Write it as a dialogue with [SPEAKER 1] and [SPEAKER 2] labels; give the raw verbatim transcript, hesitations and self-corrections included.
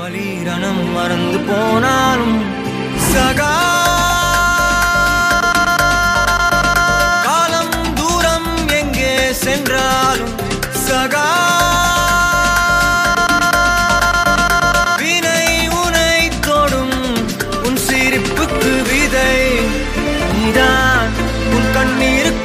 [SPEAKER 1] வலிரணம் மறந்து போனாலும் சகா காலம் தூரம் எங்கே சென்றாலும் சகா வினை உனை தொடும் உன் சிரிப்புக்கு விதை நீதான் உன் கண்ணீருக்கு